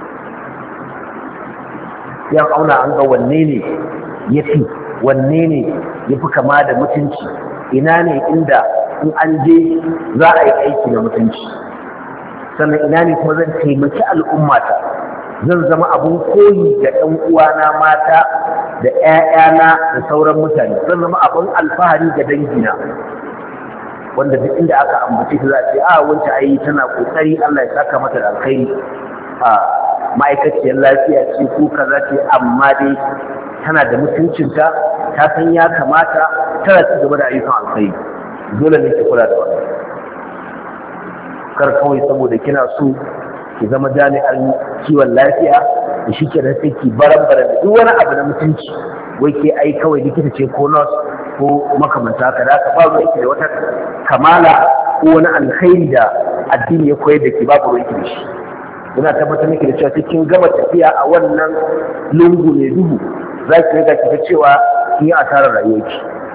Yan auna an ga wanne ne ya fi, wanne ne ya fi kama da mutunci, ina ne inda in an je za a yi aiki na mutunci, sannan ina ne kuma zan taimaki al'ummata, zan zama abun koyi ga ɗan uwana mata da ‘ya'yana da sauran mutane, zan zama abun alfahari ga dangina, wanda duk inda aka ambace ta za a ce a wancan ayi tana kokari, Allah ya saka mata da alkhairi, a ma'aikaciyar lafiya ce ko kaza ce, amma dai tana da mutuncinta, ta san ya kamata, tana ci gaba da ayyukan alkhairi. Dole ne ki kula da wannan. Kar kawai saboda kina so ki zama jami'an kiwon lafiya da shi kenan sai ki barambara da duk wani abu na mutunci, wai ke ai kawai likita ce ko nurse ko makamanta haka, da aka babu yake da wata kamala ko wani alkhairi da addini ya koyar da ke, babu ruwanki da shi. Ina tabbatar miki da cewa kin gama tafiya a wannan lungu mai duhu, za ki riga ki ga cewa kin yi asarar rayuwarki.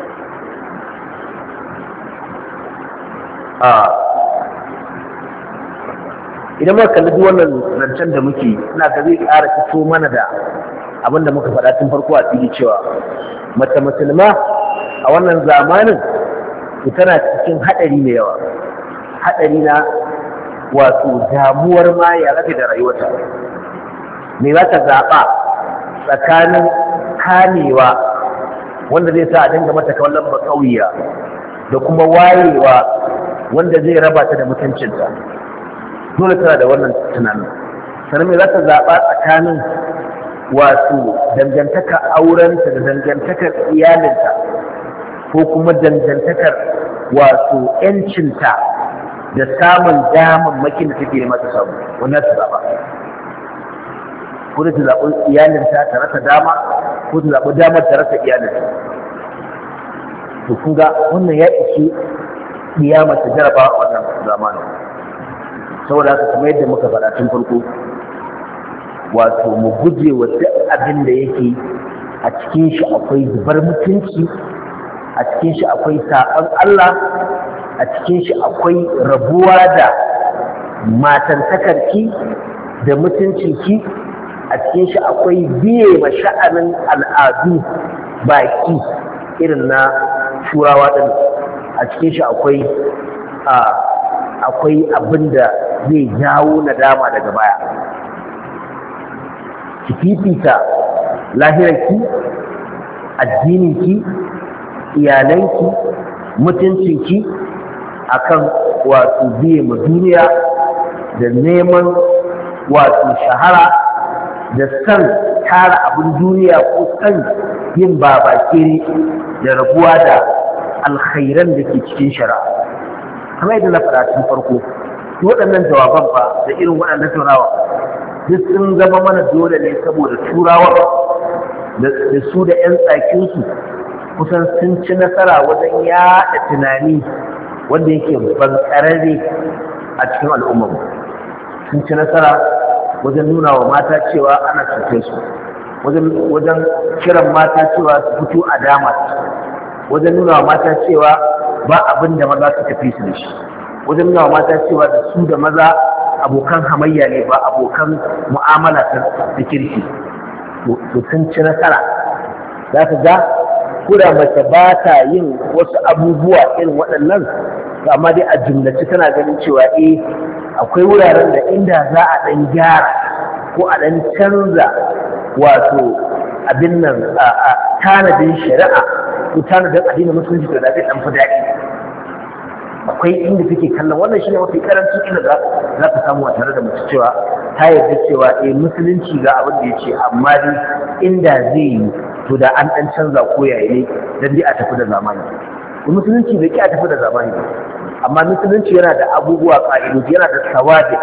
Idan muka kalli duk wannan zancen da muke, ina ga zai ƙara fito mana da abin da muka faɗa tun farko a fili cewa mace musulma a wannan zamanin to tana cikin haɗari mai yawa, haɗari na wato damuwar ma ya rafe da rayuwarta. Me za ta zaɓa tsakanin kamewa wanda zai sa a dinga mata kallon bakauya da kuma wayewa wanda zai raba ta da mutuncinta? Dole tana da wannan tunanin. Sannan me za ta zaɓa tsakanin wato dangantakar aurenta da dangantakar iyalinta ko kuma dangantakar wato ‘yancinta da samun damammakin da take nema ta samu, wannan ta zaɓa. Ko da ta zaɓi iyalinta ta rasa dama, ko ta zaɓi damar ta rasa iyalinta. To kun ga wannan ya ishe ɗiya mace jaraba a wannan zamanin. Saboda haka kamar yadda muka faɗa tun farko, wato mu guje wa duk abin da yake a cikin shi akwai zubar mutunci, a cikin shi akwai saɓon Allah, a cikin shi akwai rabuwa da matantakarki da mutuncinki, a cikin shi akwai biye ma sha'anin al'adu baki irin na turawa ɗin, a cikin shi akwai akwai abin da zai jawo nadama daga baya. Ki fifita lahirarki, addininki, iyalanki, mutuncinki akan wato biye ma duniya da neman wato shahara da san tara abin duniya ko san yin babakere da rabuwa da alkhairan da ke cikin shari'a. Kamar yadda na faɗa tun farko, waɗannan jawaban ba da irin waɗannan tattaunawa duk sun zama mana dole ne saboda turawa da su da 'yan tsakinsu kusan sun ci nasara wajen yaɗa tunani wanda yake bankararre a cikin al'ummar. Sun ci nasara wajen nuna wa mata cewa ana cutar su, wajen kiran mata cewa su fito a dama, wajen nuna wa mata cewa ba abin da maza suka fi su da shi, wajen nuna wa mata cewa da su da maza abokan hamayya ne ba abokan mu'amala ta kirki. To sun ci nasara. Za ka ga kuda mace ba ta yin wasu abubuwa irin waɗannan, amma dai a jumlace tana ganin cewa eh akwai wuraren da inda za a ɗan gyara ko a ɗan canza wato abin nan a tanadin shari'a ko tanadin addinin musulunci da zai ɗan fi daɗi. Akwai inda take kallon wannan shine mafi karancin inda za ka samu a tare da mace cewa ta yarda cewa eh musulunci ga abin da ya ce, amma dai inda zai yi to da an ɗan canza ko yaya ne dan dai a tafi da zamani. Musulunci bai ki a tafi da zamani ba, amma musulunci yana da abubuwa ƙa'idoji, yana da sawadi,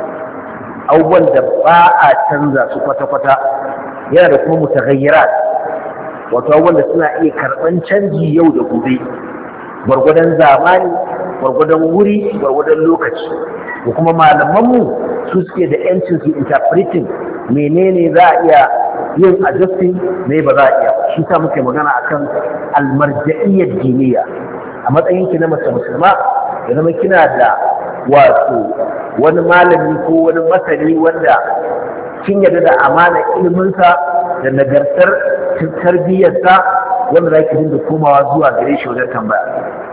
abubuwan da ba a canza su kwata-kwata, yana da kuma mutaghayyirat, wato abubuwan da suna iya karɓan canji yau da gobe gwargwadon zamani, gwargwadon wuri, gwargwadon lokaci. Da kuma malamanmu su suke da yancin su interpreting menene za a iya yin adjusting, ne ba za a iya. Shi sa muke magana akan almarja'iyyar diniya. A matsayin ki na mace musulma, ya zama kina da wato wani malami ko wani masani wanda kin yarda da amana iliminsa da nagartar tarbiyyarsa, wanda za ki dinga komawa zuwa gare shi wajen tambaya.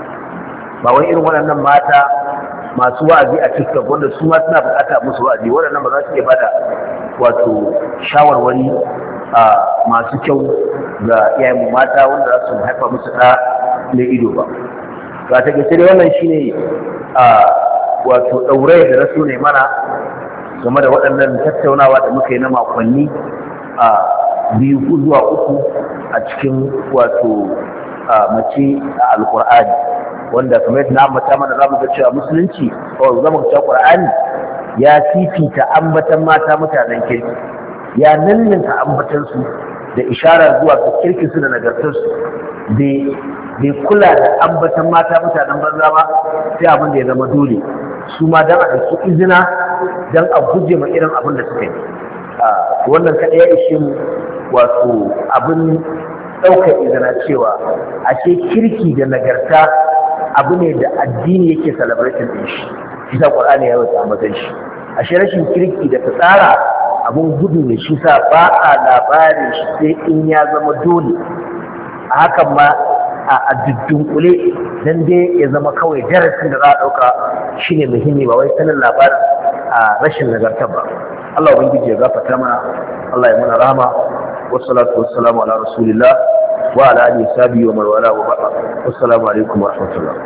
Ba wai irin waɗannan mata masu wa'azi a TikTok wanda su ma suna bukata musu wa'azi, waɗannan ba za su iya bada wato shawarwari a masu kyau ga iyayen mata wanda za su haifa musu ɗa na ido ba. Ba ta gaske dai wannan shine a wato ɗaure da rasu ne mana game da waɗannan tattaunawa da muka yi na makonni a biyu zuwa uku a cikin wato mace a alkur'ani, wanda kamar yadda na ambata mana za mu ga cewa musulunci ko zama ga Qur'ani ya fifita ambatan mata mutanen kirki, ya nanninka ambatan su da isharar zuwa ga kirkin su da nagartar su, bai kula da ambatan mata mutanen banza ba sai abin da ya zama dole, su ma dan a ɗauki izina dan a guje ma irin abin da suka yi. Wannan kaɗai ya ishe mu wato abin ɗaukar izina cewa ashe kirki da nagarta abu ne da addini yake celebrating din shi, shi sa Qur'ani ya wata ambatan shi. Ashe rashin kirki da tsara abun gudu ne, shi sa ba a labarin shi sai in ya zama dole. A hakan ma a dudunkule dan dai ya zama kawai darasin da za a ɗauka shine muhimmi ba wai sanin labarin a rashin nagarta ba. Allah ubangiji ya gafarta mana, Allah ya muna rahama. Wassalatu wassalamu ala rasulillah wa ala alihi wa sahbihi wa man wala wa ba'd. Assalamu alaikum wa rahmatullah.